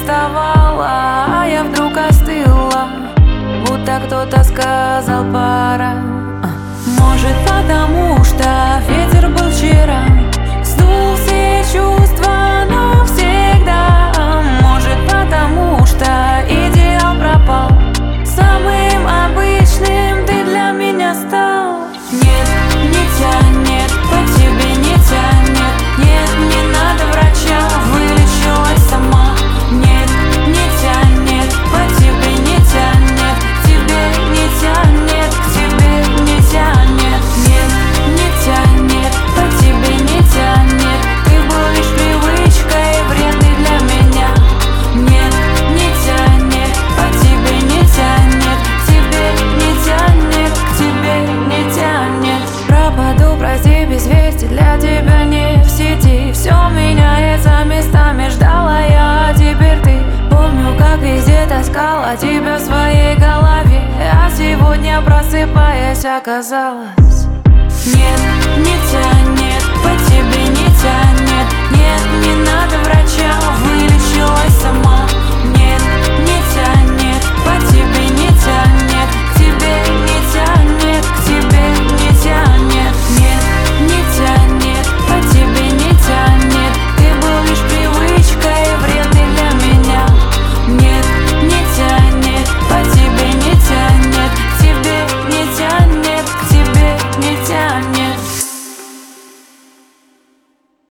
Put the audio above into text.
доставала, а я вдруг остыла, будто кто-то сказал пора. Может, потому что ветер был вчера, сдул все чувства навсегда. Может, потому что идеал пропал, самым обычным ты для меня стал. Нет, не тянет, по тебе не тянет. Нет, не надо врача, вылечилась сама. Нет, не тянет, по тебе не тянет. Тебе не тянет, к тебе не тянет. Нет, не тянет, по тебе не тянет. Ты был лишь привычкой, вредный для меня. Нет, не тянет, по тебе не тянет. Тебе не тянет, к тебе не тянет. Пропаду, прости, без вести, для тебя не в сети. Все меняется местами, ждала я, а теперь ты. Помню, как везде таскала тебя в своей голове, а сегодня, просыпаясь, оказалось: нет, не тянет, по тебе не тянет. Нет, не надо врача,